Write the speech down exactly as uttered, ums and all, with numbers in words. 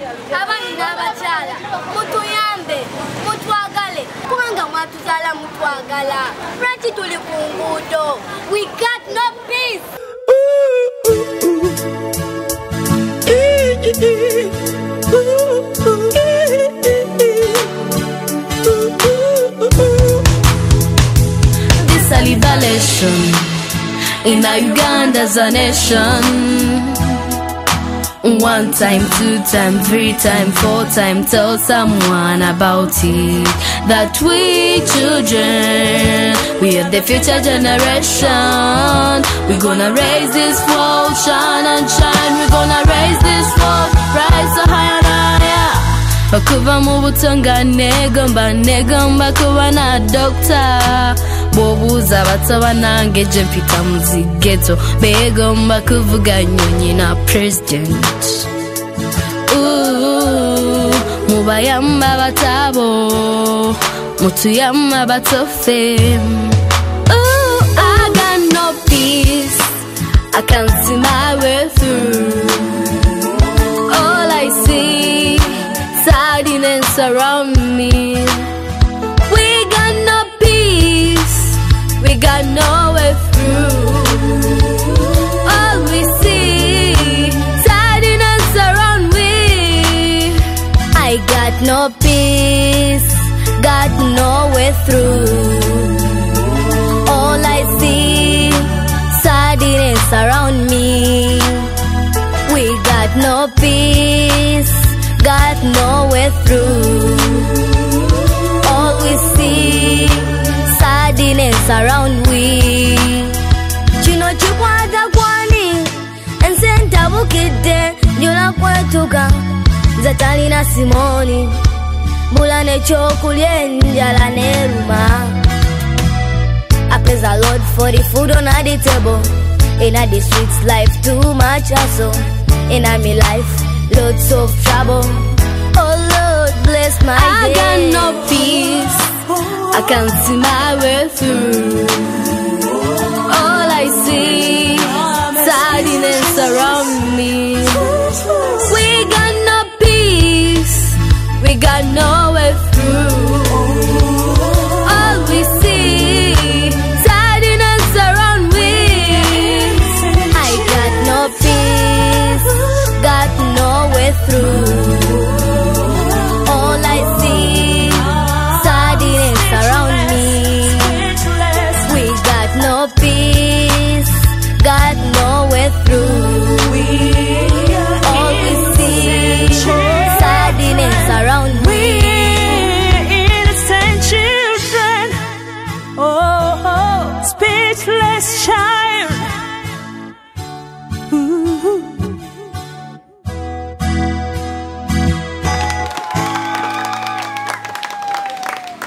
Abani n'abachala mutuyambe mutwagale kubanga mwatuzala mutwagala lwaki tuli ku nguudo. We got no peace. This a liberation in a Uganda's a nation. One time, two time, three time, four time, tell someone about it. That we children, we are the future generation. We're gonna raise this world, shine and shine. We're gonna raise this world, rise so high and higher. Bakuva mu butonga negomba negomba kuba na doctor. Bobuza bataba nange je mpita muzigeto begomba kuvuga nyonyi na president. Ooh, mubayamba batabo mutuyamba batofe. Ooh, I got no peace, I can't see my way through. All I see, sadness around me. We got no peace, we got no way through. All we see, sadness around me. I got no peace, got no way through. All I see, sadness around me. We got no peace, got no way through. All we see, sadness around we. Chino chikwata kwani ensenta bukide nyola kwetuka zatali na simoni bula nechokulye njala neruma. I praise the Lord for the food on the table. In the streets life too much hustle. In my life lots of trouble. Oh Lord bless my I day. Got no peace, I can't see my way through. All I see, sadness around me.